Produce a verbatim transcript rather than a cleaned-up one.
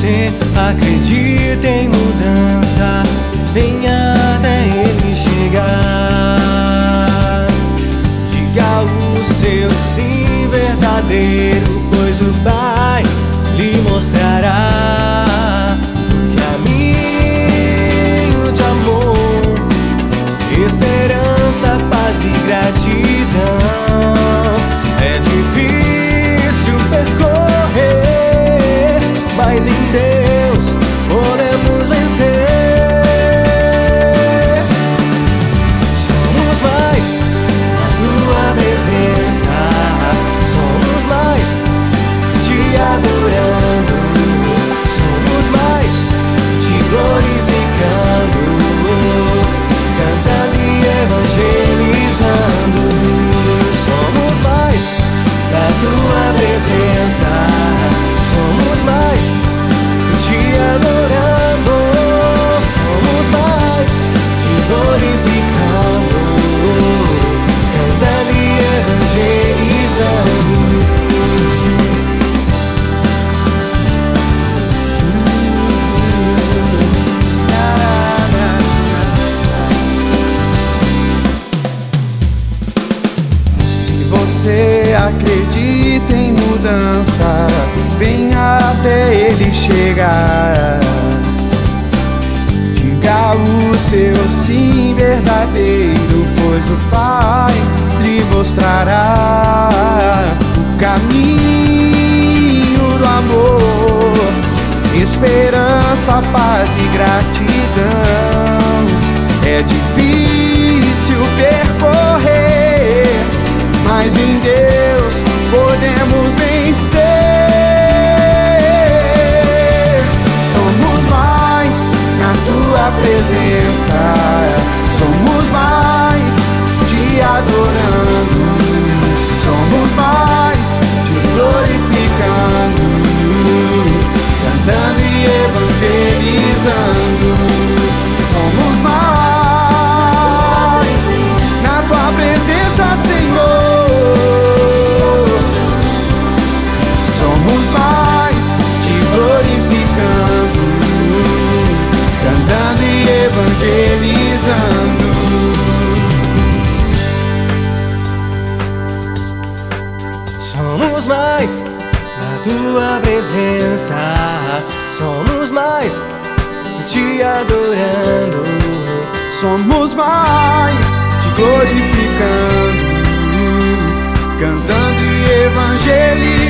você acredita em mudança, venha até Ele chegar. Diga o seu sim verdadeiro, pois o Pai lhe mostrará o caminho de amor, esperança, paz e gratidão. É difícil percorrer, mas em Deus podemos vencer. Somos mais na tua presença, somos mais te adorando, somos mais te glorificando, cantando e evangelizando. Somos mais da tua presença, somos mais te adorando, somos mais te glorificando, cantando e evangelizando. Se você acredita em mudança, venha até Ele chegar. Diga o seu sim verdadeiro, pois o Pai lhe mostrará o caminho do amor, esperança, paz e gratidão. É difícil percorrer, mas em Deus podemos vencer. Somos mais na tua presença, somos mais te adorando, somos mais te glorificando, cantando e evangelizando. Somos mais na tua presença, Senhor. Somos mais te glorificando, cantando e evangelizando. Somos mais na tua presença, somos mais te adorando, Somos mais te glorificando, cantando e evangelizando.